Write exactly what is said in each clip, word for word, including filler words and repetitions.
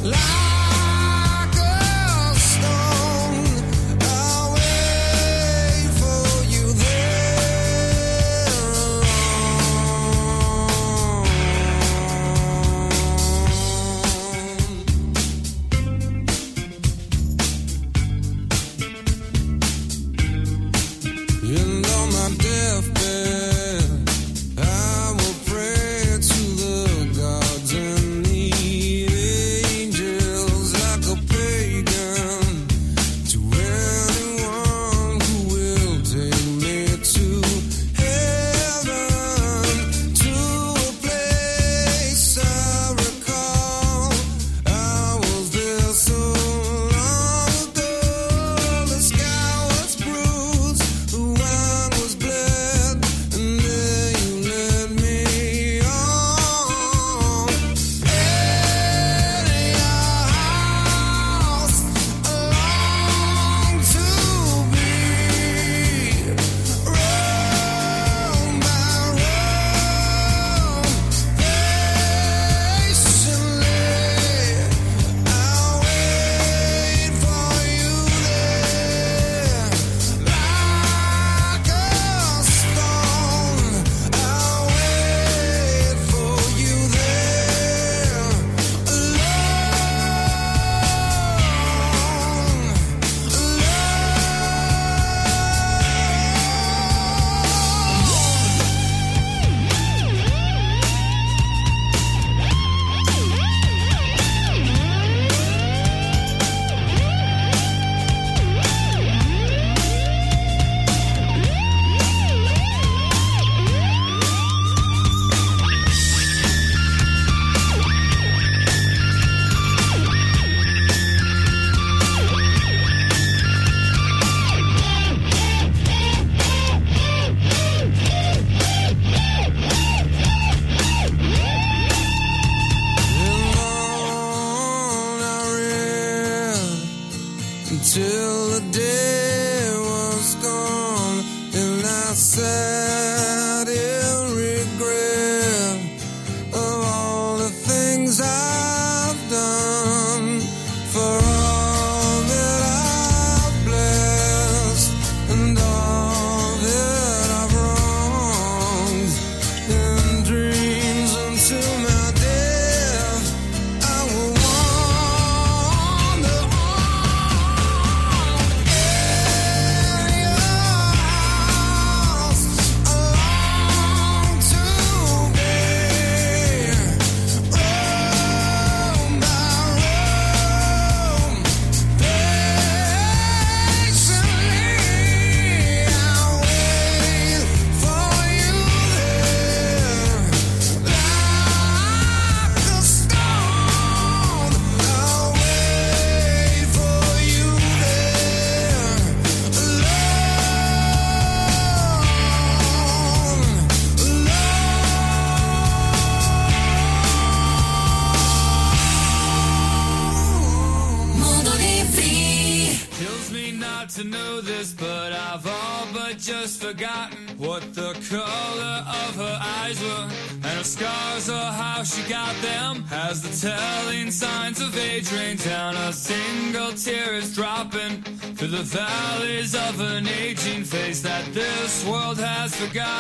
to know this, but I've all but just forgotten what the color of her eyes were, and her scars or how she got them. As the telling signs of age rain down, a single tear is dropping through the valleys of an aging face that this world has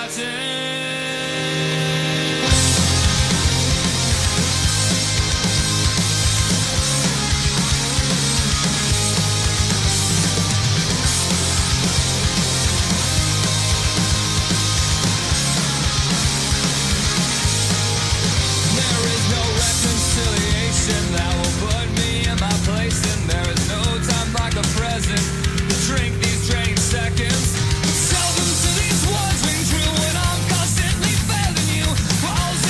forgotten. That will put me in my place, and there is no time like the present to drink these drained seconds. Tell them to these words ring true, and I'm constantly failing you. Walls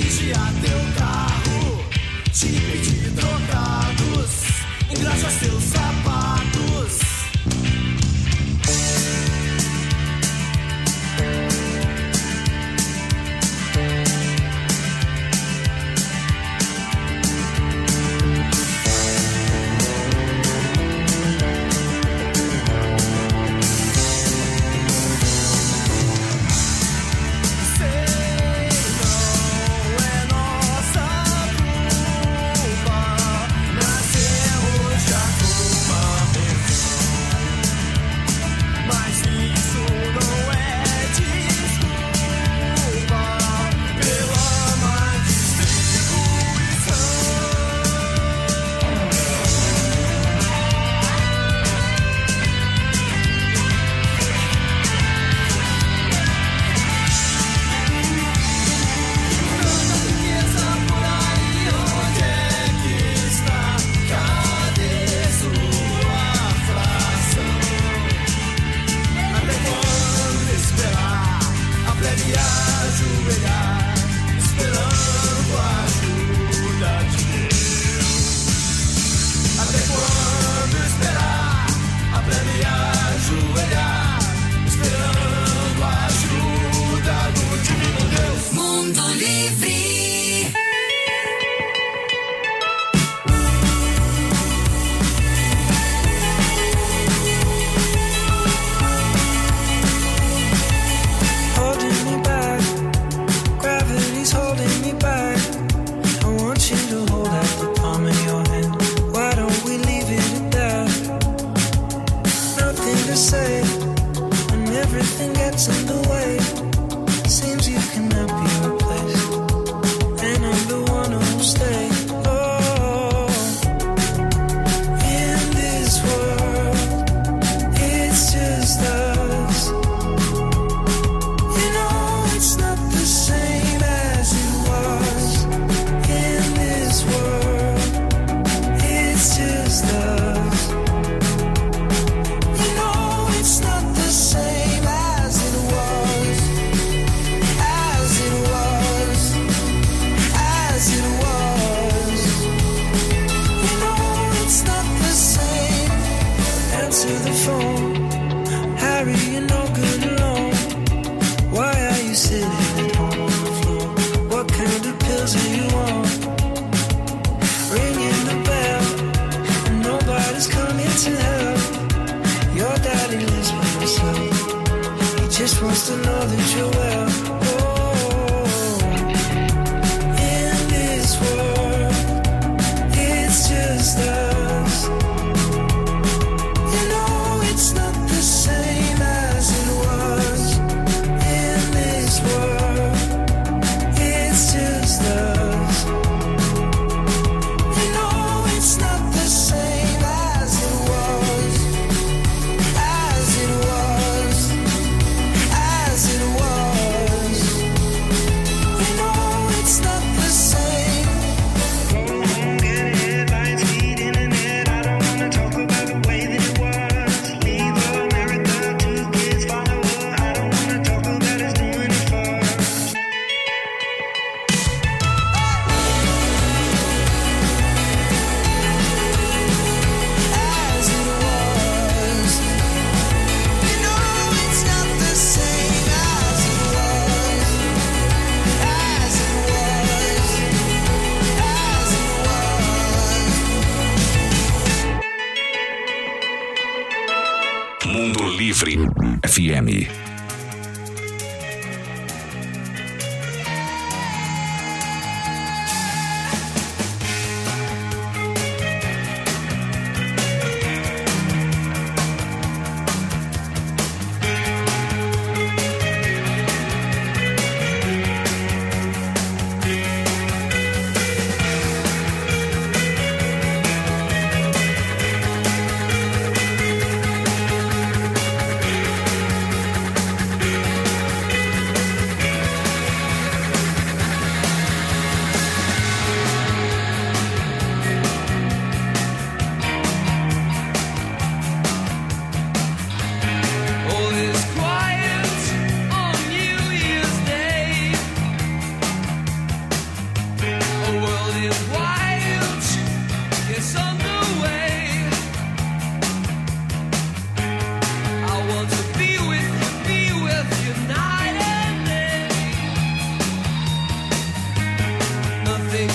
vigiar teu carro, te pedir trocados, engraxa seus sapatos. F M.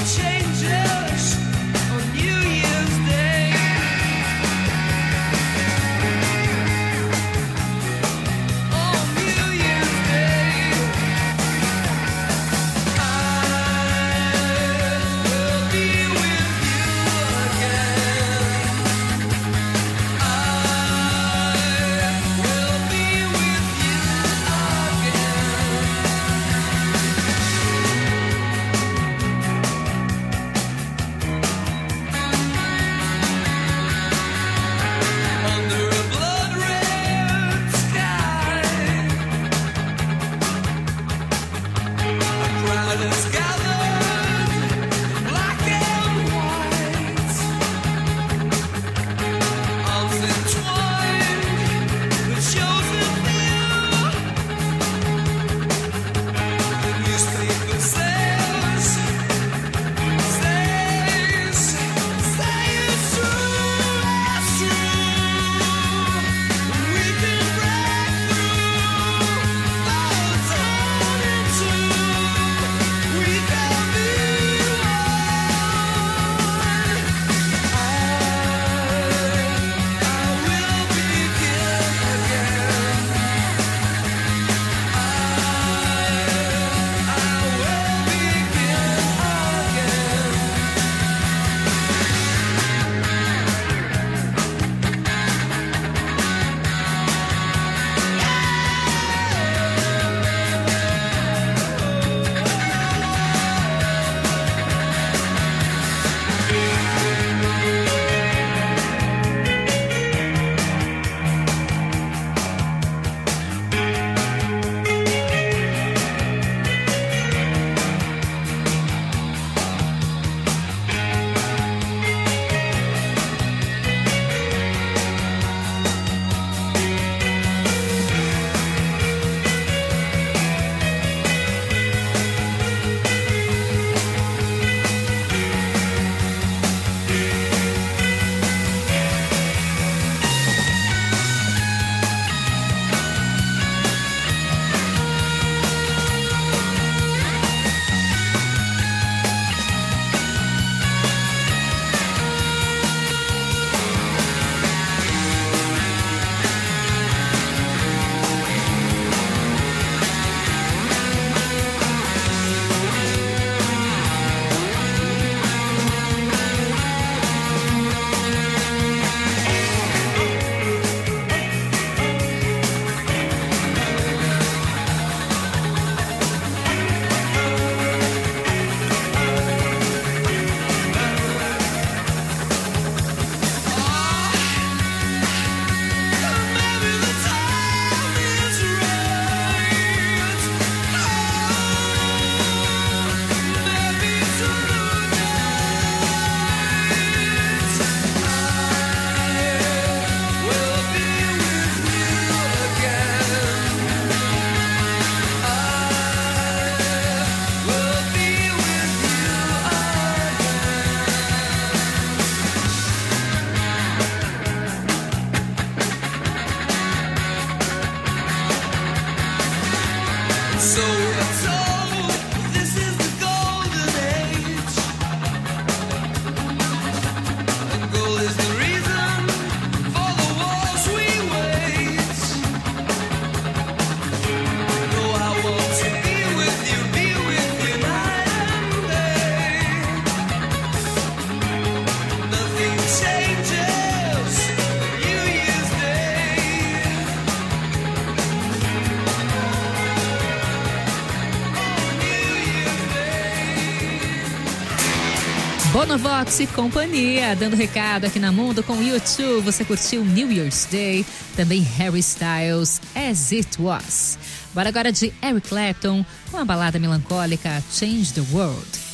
Bono Vox e companhia, dando recado aqui na Mundo com o YouTube. Você curtiu New Year's Day, também Harry Styles, As It Was. Bora agora de Eric Clapton com a balada melancólica Change the World.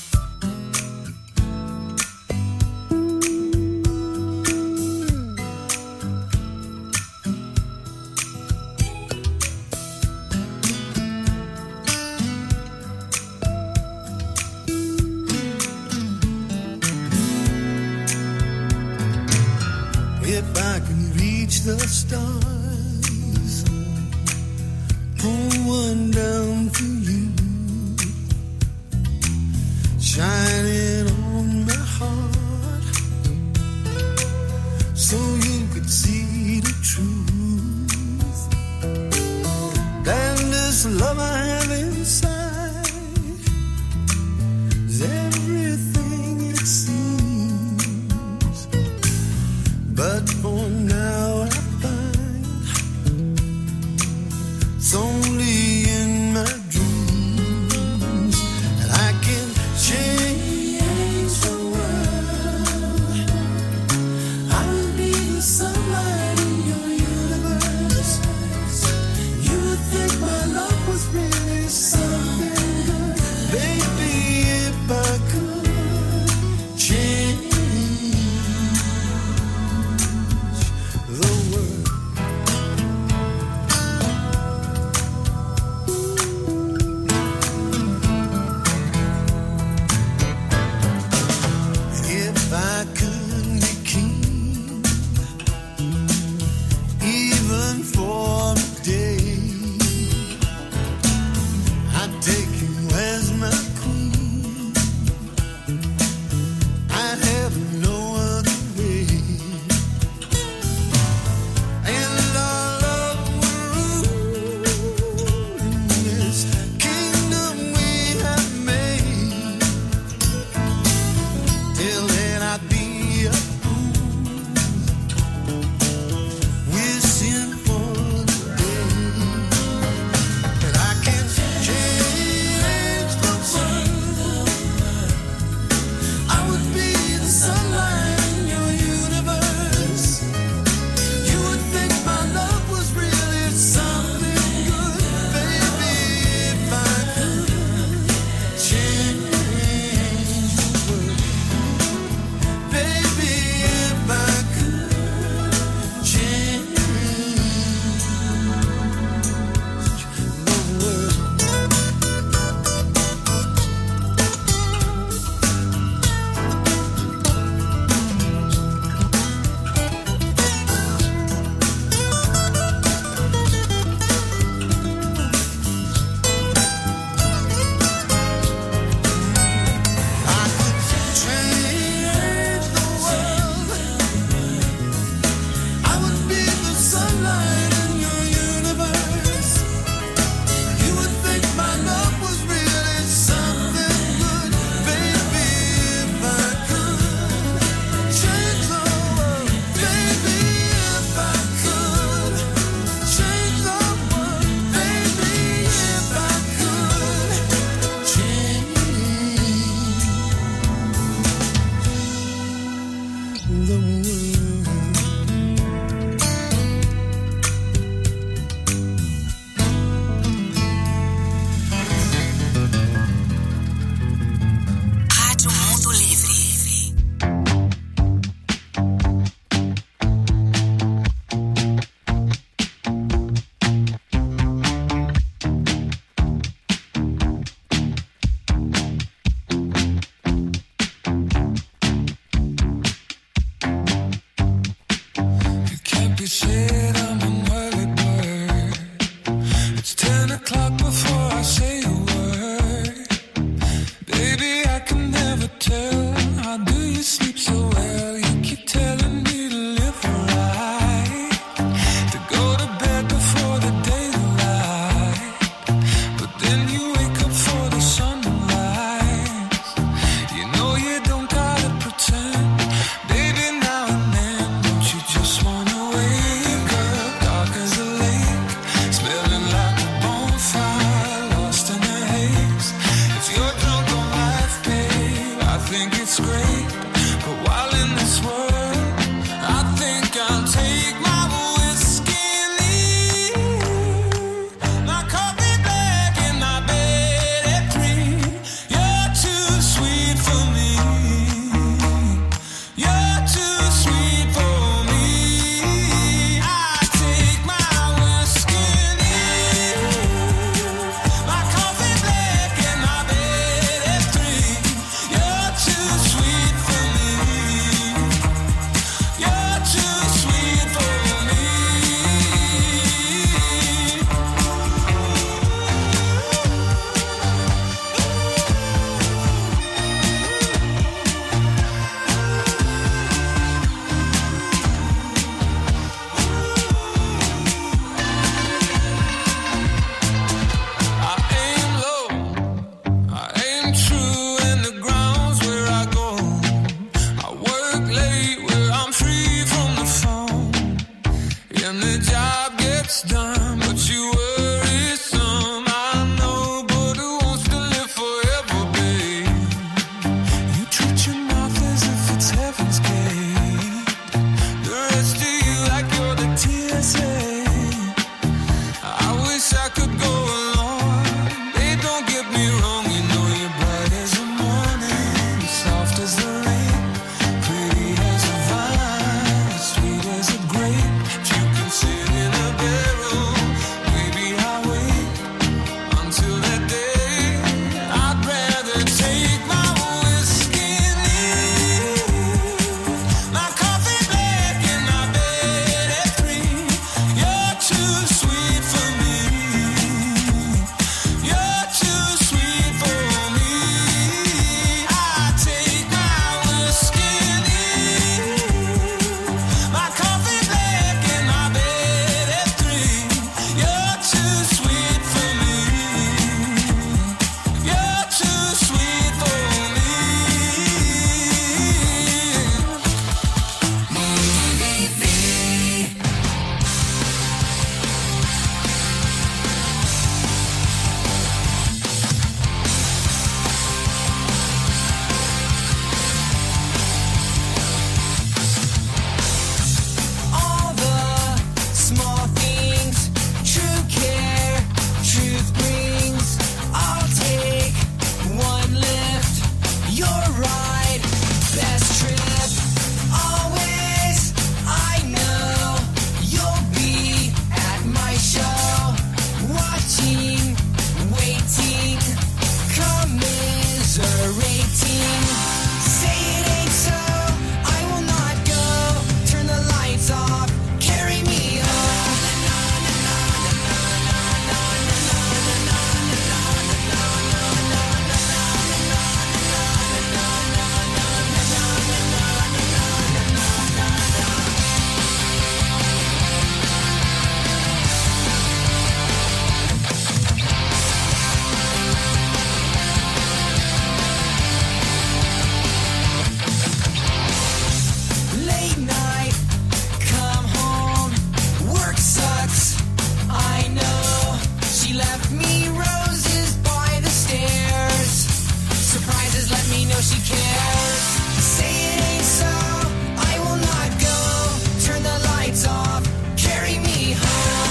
If I can reach the stars, pull one down for you, shining on my heart, so you could see the truth. And this love I have inside is everything it seems. But for now I find it's only in my dreams that I can change the world. I will be the sunlight in your universe. You would think my love was really something good. Baby, if I could change the world. If I could be king, even for a day, I'd take you as my queen. I'd have no other way. And our love would rule in this kingdom we have made. Till then I'd be a fool, wishing for the day that I can change the world. I would be the sunlight in your universe. You would think my love was really something good. Baby, if I could change the world. Baby, if I could change the world. I could change the world. I would be the sunlight in your universe. You would think my love was really something good. Baby, if I could change the world. Baby, if I could change the world. Baby, if I could change the world. Rádio Mundo Livre. It can't be said I'm an early bird. It's ten o'clock before I say a word. Baby, I can never tell. How do you sleep so well? You keep telling me to live right, to go to bed before the daylight. But then you wake up for the sunrise. You know you don't gotta pretend. Baby, now and then, don't you just wanna wake up dark as a lake, smelling like a bonfire, lost in the haze. If you're drunk on life, babe, I think it's great. But while in this world, I think I'll take my whiskey and leave. My coffee black and my bed at three. You're too sweet for me. You're too sweet for me. I take my whiskey and leave. My coffee black and my bed at three. You're too sweet for she cares. Say it ain't so, I will not go. Turn the lights off, carry me home.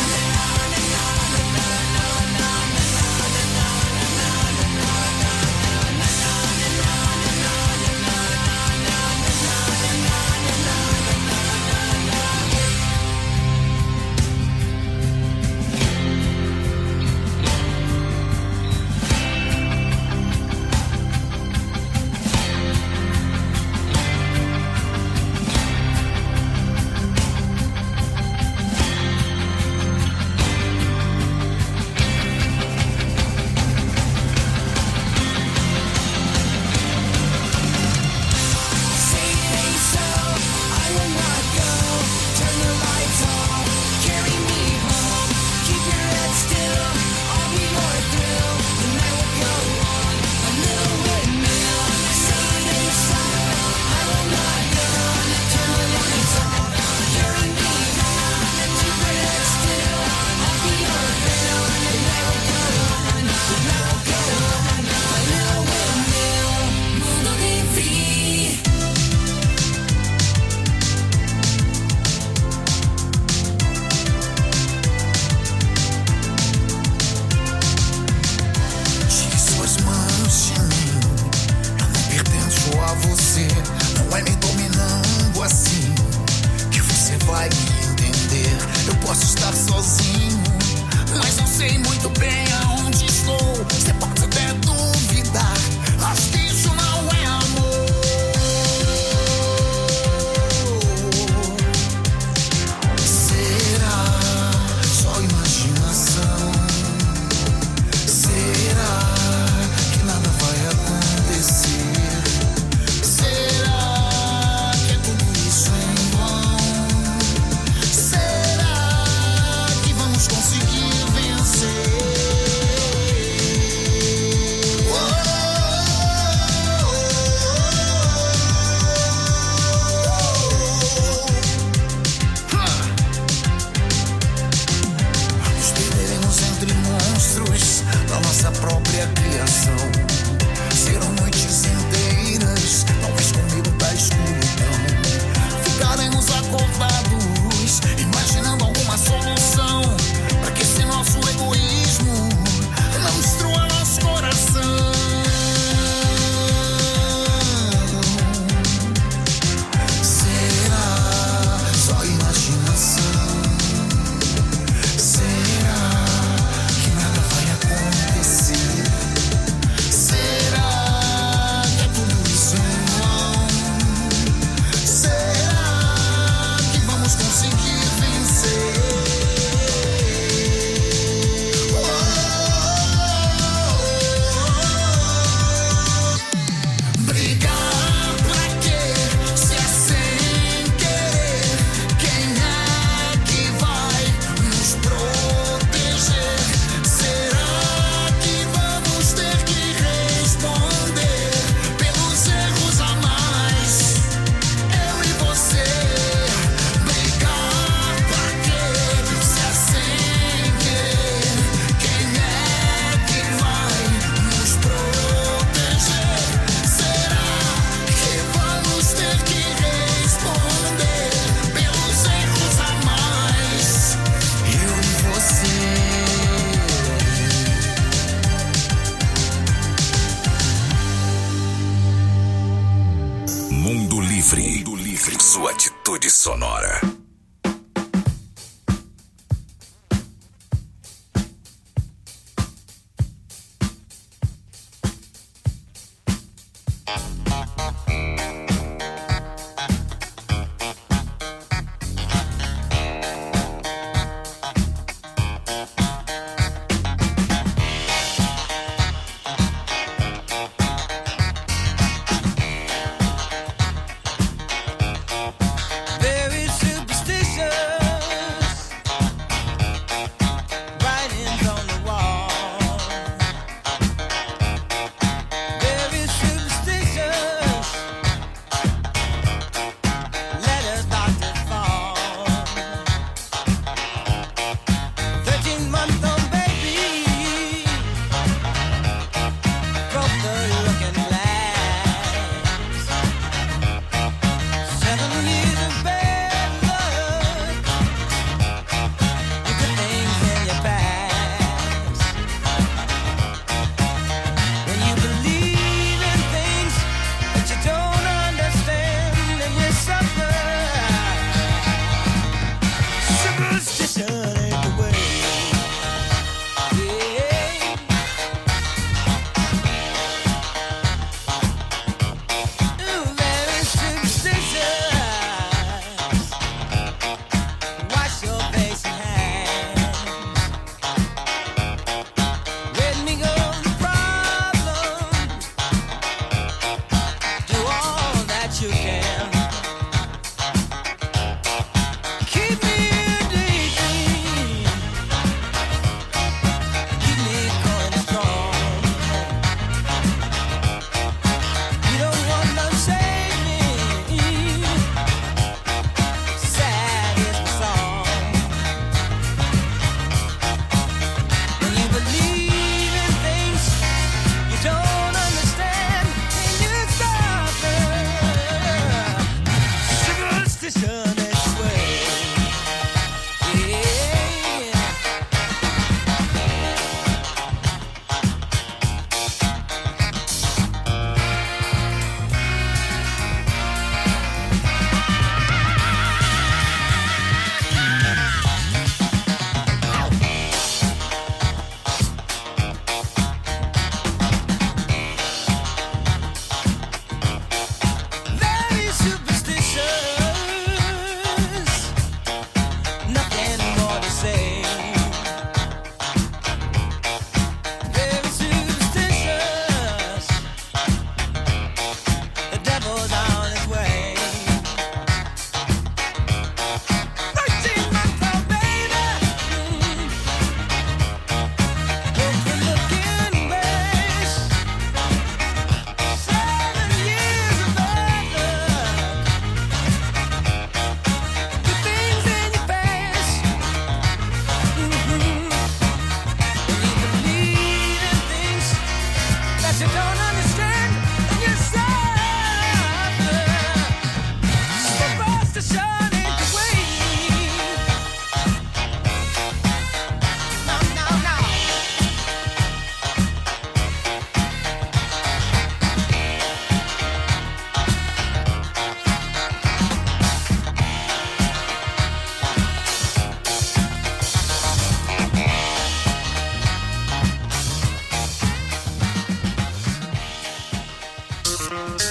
Mundo Livre, sua atitude sonora. Very super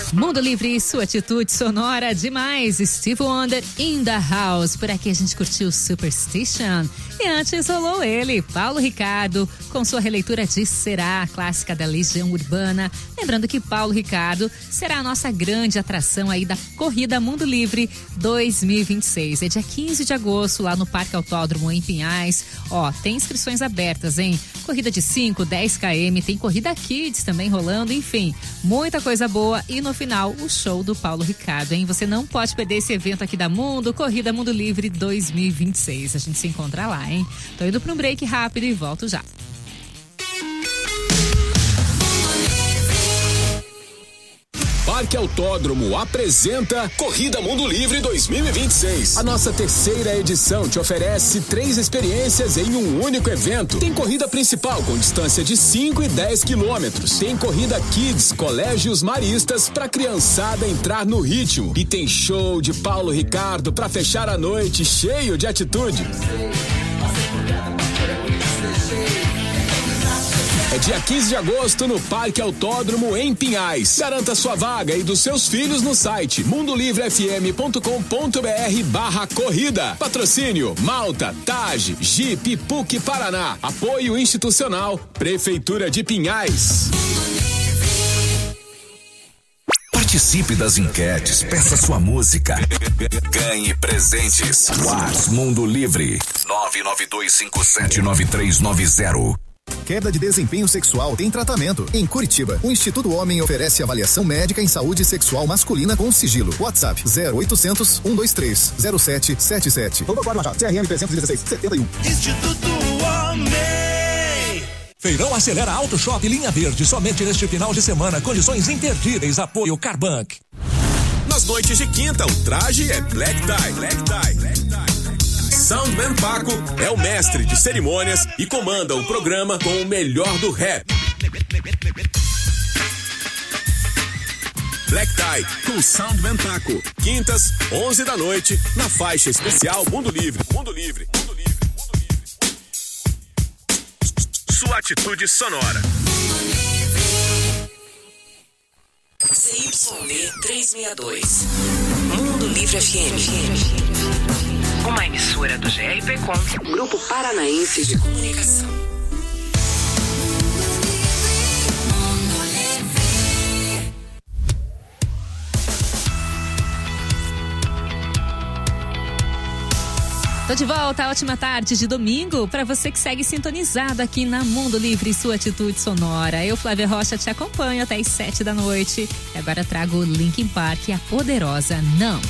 Mundo Livre, sua atitude sonora demais. Steve Wonder in the house. Por aqui a gente curtiu Superstition. E antes rolou ele, Paulo Ricardo, com sua releitura de Será, clássica da Legião Urbana. Lembrando que Paulo Ricardo será a nossa grande atração aí da Corrida Mundo Livre dois mil e vinte e seis. É dia quinze de agosto, lá no Parque Autódromo, em Pinhais. Ó, tem inscrições abertas, hein? Corrida de cinco, dez quilômetros, tem corrida Kids também rolando, enfim, muita coisa boa. E no final, o show do Paulo Ricardo, hein? Você não pode perder esse evento aqui da Mundo, Corrida Mundo Livre dois mil e vinte e seis. A gente se encontra lá, hein? Tô indo para um break rápido e volto já. Parque Autódromo apresenta Corrida Mundo Livre dois mil e vinte e seis. A nossa terceira edição te oferece três experiências em um único evento. Tem corrida principal com distância de cinco e dez quilômetros. Tem corrida Kids, colégios maristas pra criançada entrar no ritmo. E tem show de Paulo Ricardo pra fechar a noite cheio de atitude. É dia quinze de agosto no Parque Autódromo em Pinhais. Garanta sua vaga e dos seus filhos no site mundolivrefm.com.br barra corrida. Patrocínio Malta, Taj, Jeep, P U C Paraná. Apoio institucional Prefeitura de Pinhais. Participe das enquetes, peça sua música, ganhe presentes. WhatsApp Mundo Livre nove nove dois cinco sete nove três nove zero. Queda de desempenho sexual tem tratamento. Em Curitiba, o Instituto Homem oferece avaliação médica em saúde sexual masculina com sigilo. WhatsApp zero oitocentos, cento e vinte e três, zero sete sete sete. C R M trezentos e dezesseis, setenta e um. Instituto Homem. Feirão Acelera Auto Shop Linha Verde, somente neste final de semana, condições imperdíveis, apoio Carbank. Nas noites de quinta, o traje é Black Tie. Black Tie. Black Tie. Soundman Paco é o mestre de cerimônias e comanda o programa com o melhor do rap. Black Tie com Soundman Paco. Quintas, onze da noite, na faixa especial Mundo Livre. Mundo Livre. Mundo Livre. Mundo Livre. Sua atitude sonora. C Y D trezentos e sessenta e dois. Mundo Livre F M. Uma emissora do G R P Com, Grupo Paranaense de Comunicação. Tô de volta, ótima tarde de domingo para você que segue sintonizado aqui na Mundo Livre, sua atitude sonora. Eu, Flávia Rocha, te acompanho até as sete da noite. E agora trago o Linkin Park e a poderosa Numb.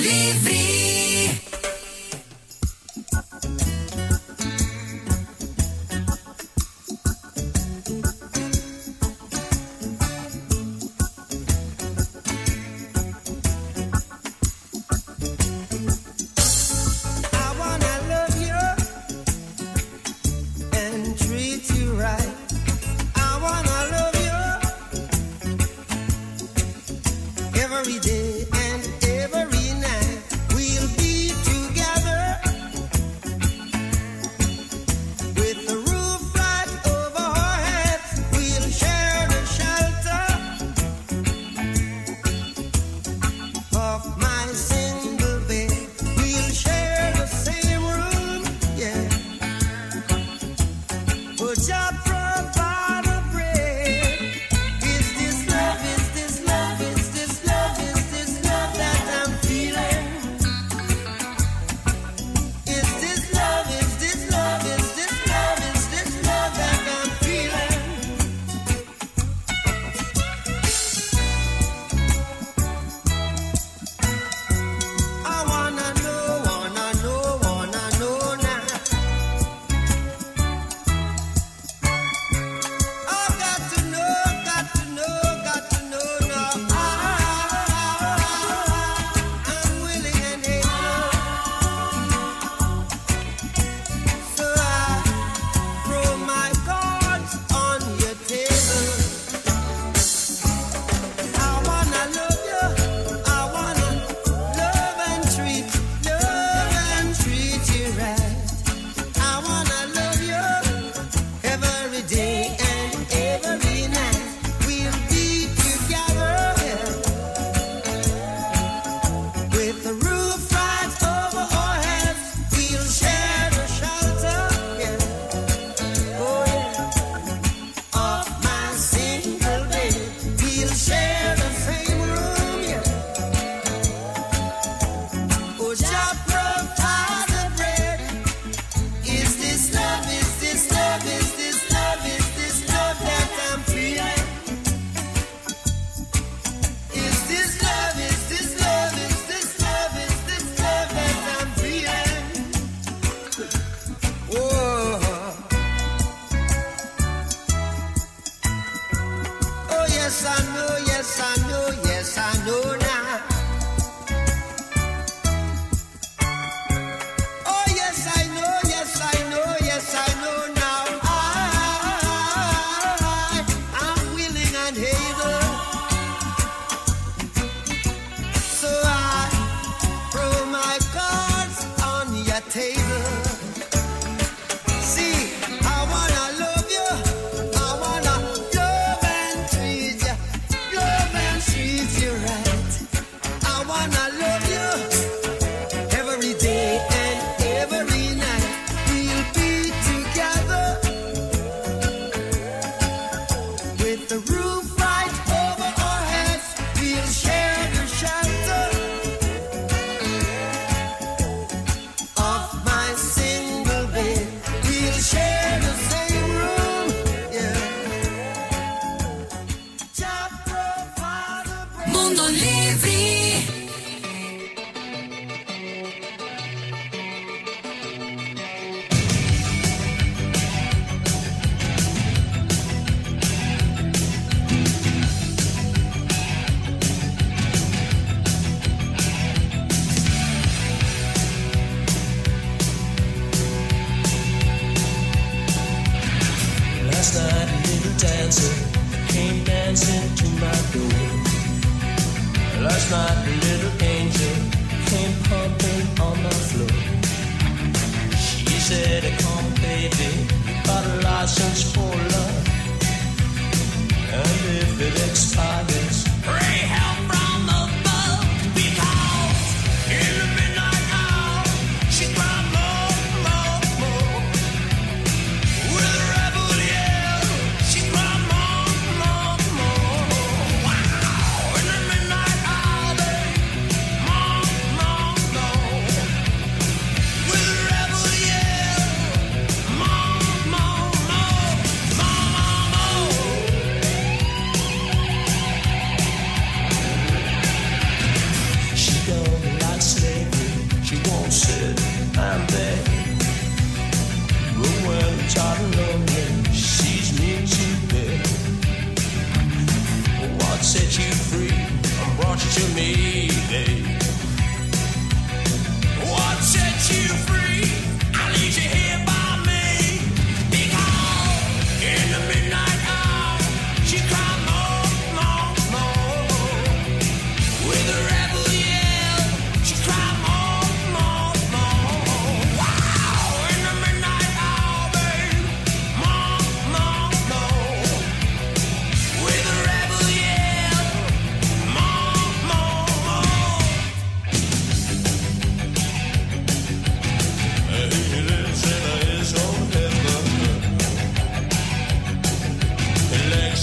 Livre.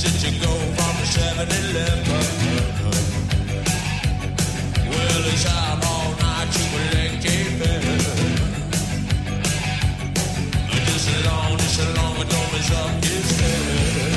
did you go from the seven eleven? Well, as I'm all night, you will let just as long, just as long as don't mess up his head.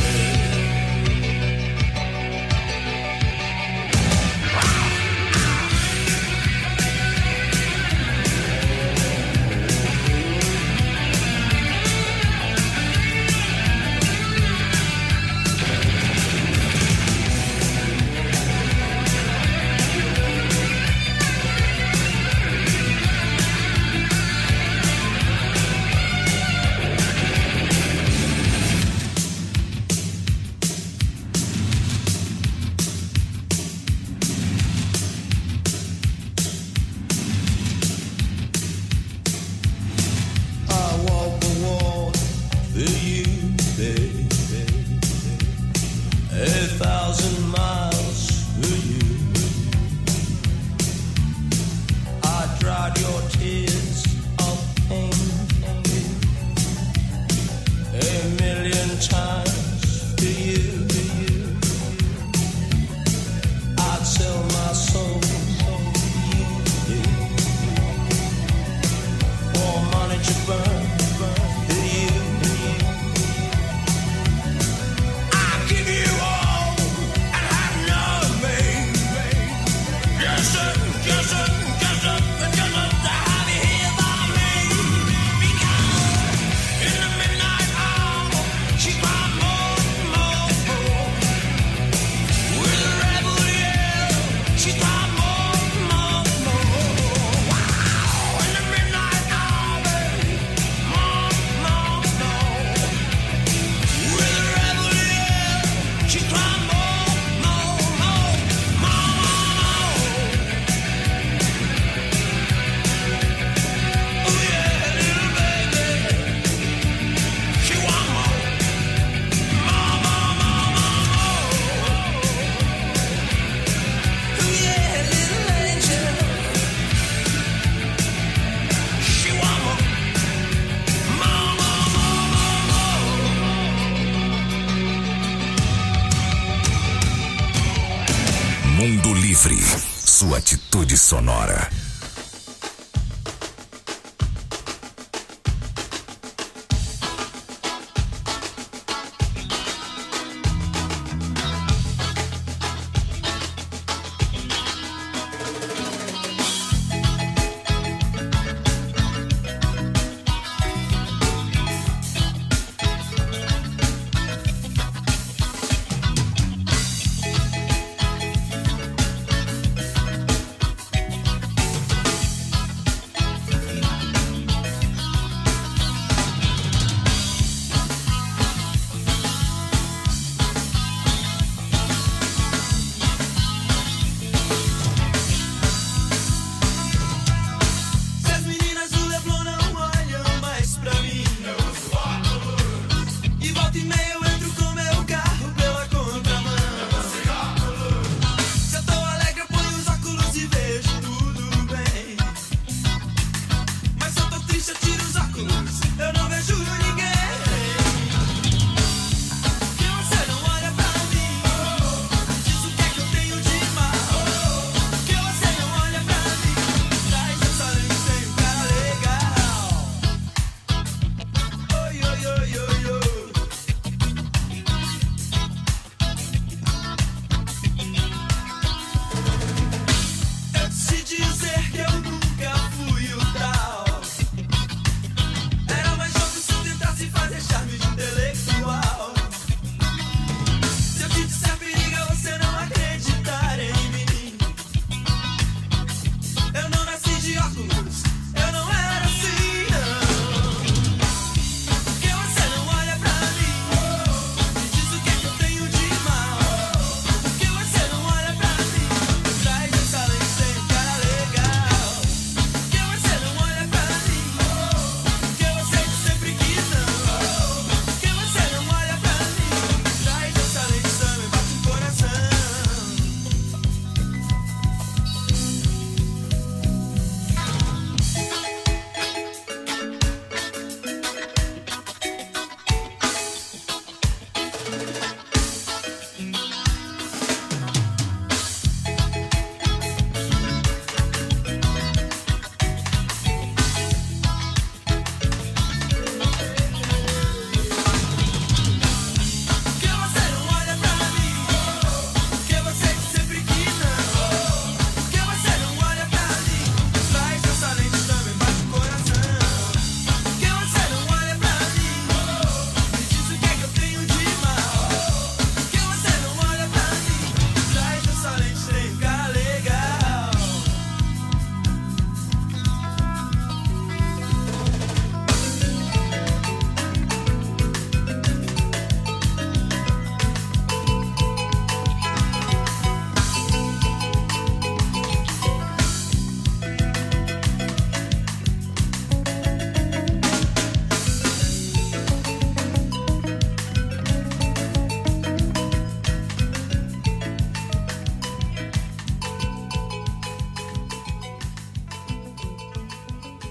Mundo Livre, sua atitude sonora.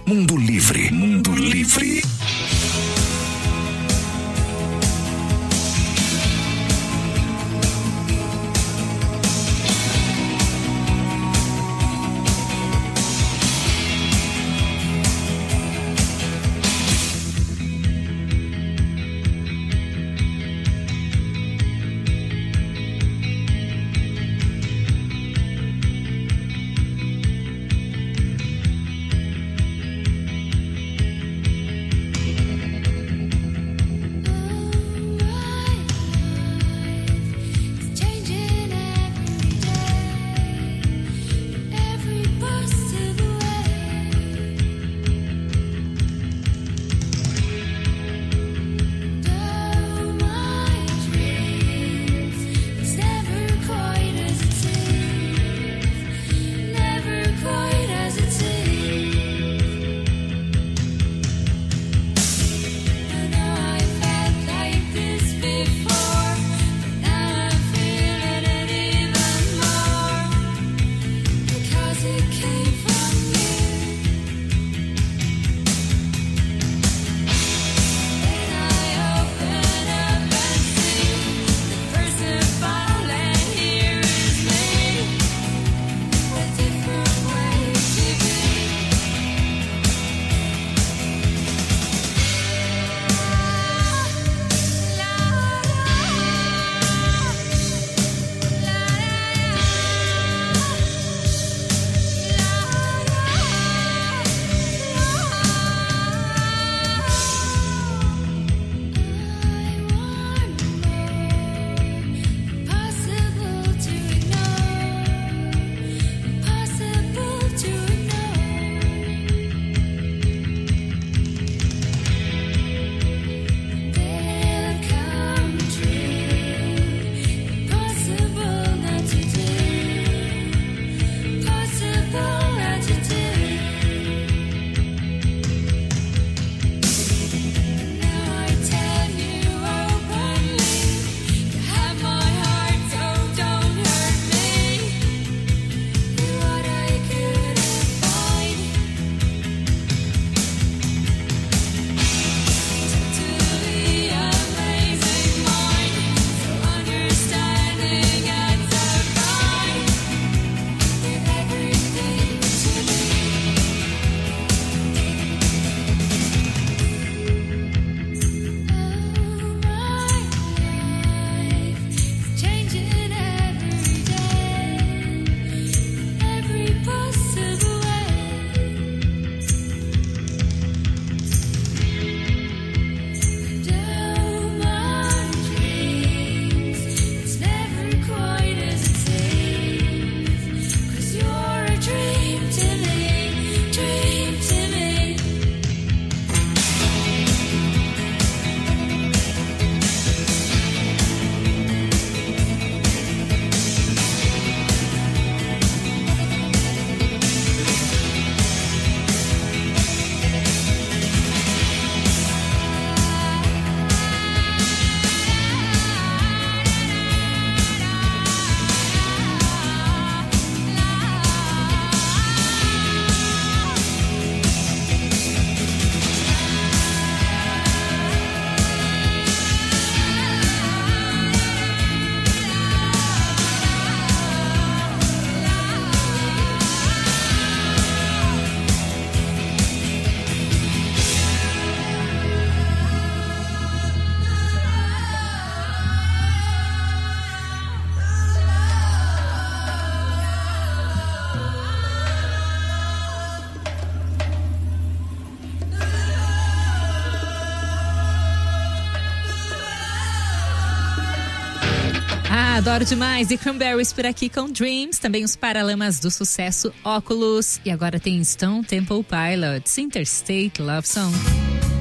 Mundo Livre, Mundo Livre. Adoro demais. E Cranberries por aqui com Dreams. Também os Paralamas do sucesso Óculos. E agora tem Stone Temple Pilots, Interstate Love Song.